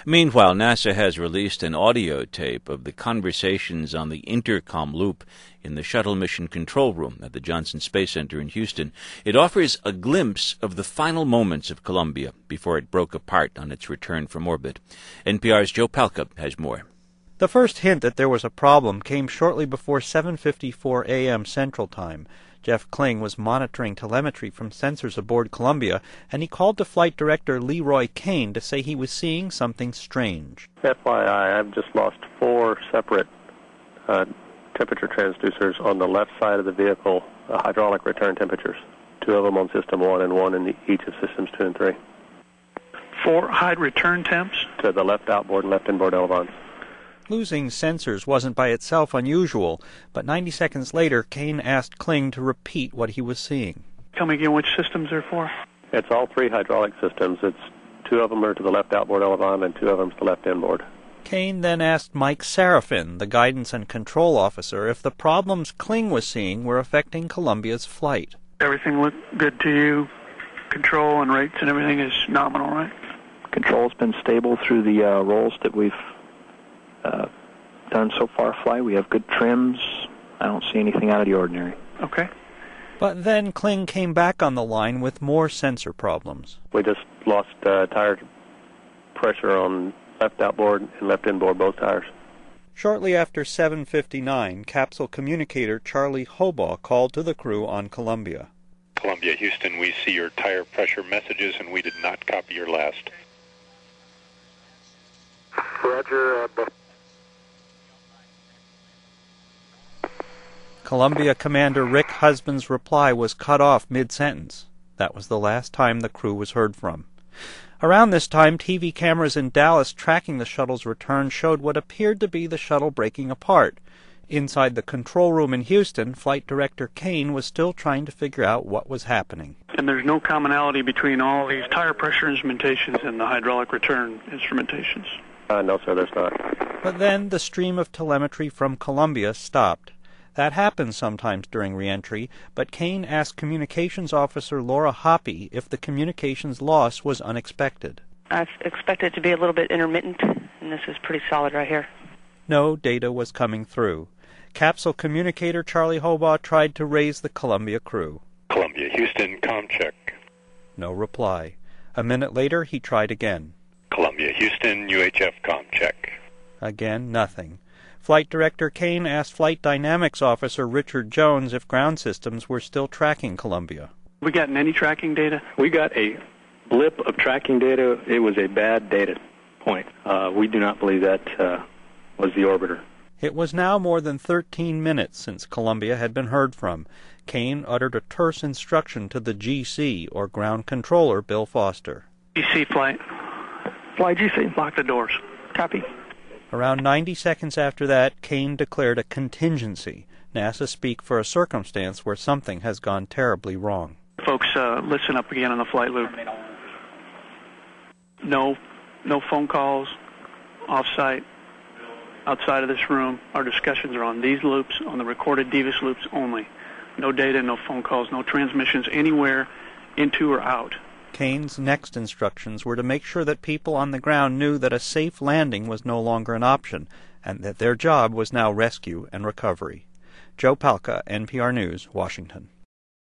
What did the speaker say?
Meanwhile, NASA has released an audio tape of the conversations on the intercom loop in the shuttle mission control room at the Johnson Space Center in Houston. It offers a glimpse of the final moments of Columbia before it broke apart on its return from orbit. NPR's Joe Palca has more. The first hint that there was a problem came shortly before 7:54 a.m. Central Time. Jeff Kling was monitoring telemetry from sensors aboard Columbia, and he called to Flight Director Leroy Cain to say he was seeing something strange. FYI, I've just lost 4 separate temperature transducers on the left side of the vehicle, hydraulic return temperatures. 2 of them on System 1 and 1 in each of Systems 2 and 3. 4 high return temps? To the left outboard and left inboard elevons. Losing sensors wasn't by itself unusual, but 90 seconds later, Cain asked Kling to repeat what he was seeing. Tell me again which systems they're for. It's all 3 hydraulic systems. It's 2 of them are to the left outboard elevon and 2 of them to the left inboard. Cain then asked Mike Serafin, the guidance and control officer, if the problems Kling was seeing were affecting Columbia's flight. Everything looked good to you? Control and rates and everything is nominal, right? Control's been stable through the rolls that we've done so far flight. We have good trims. I don't see anything out of the ordinary. Okay. But then Kling came back on the line with more sensor problems. We just lost tire pressure on left outboard and left inboard, both tires. Shortly after 7:59, capsule communicator Charlie Hobaugh called to the crew on Columbia. Columbia, Houston, we see your tire pressure messages and we did not copy your last. Roger. Columbia Commander Rick Husband's reply was cut off mid-sentence. That was the last time the crew was heard from. Around this time, TV cameras in Dallas tracking the shuttle's return showed what appeared to be the shuttle breaking apart. Inside the control room in Houston, Flight Director Cain was still trying to figure out what was happening. And there's no commonality between all these tire pressure instrumentations and the hydraulic return instrumentations? No, sir, there's not. But then the stream of telemetry from Columbia stopped. That happens sometimes during reentry, but Cain asked Communications Officer Laura Hoppy if the communications loss was unexpected. I expect it to be a little bit intermittent, and this is pretty solid right here. No data was coming through. Capsule communicator Charlie Hobaugh tried to raise the Columbia crew. Columbia, Houston, comm check. No reply. A minute later, he tried again. Columbia, Houston, UHF comm check. Again, nothing. Flight Director Cain asked Flight Dynamics Officer Richard Jones if ground systems were still tracking Columbia. We gotten any tracking data? We got a blip of tracking data. It was a bad data point. We do not believe that was the orbiter. It was now more than 13 minutes since Columbia had been heard from. Cain uttered a terse instruction to the GC, or ground controller, Bill Foster. GC flight. Fly GC. Lock the doors. Copy. Around 90 seconds after that, Cain declared a contingency, NASA speak for a circumstance where something has gone terribly wrong. Folks, listen up again on the flight loop. No phone calls, off-site, outside of this room. Our discussions are on these loops, on the recorded DVIS loops only. No data, no phone calls, no transmissions anywhere into or out. Cain's next instructions were to make sure that people on the ground knew that a safe landing was no longer an option, and that their job was now rescue and recovery. Joe Palca, NPR News, Washington.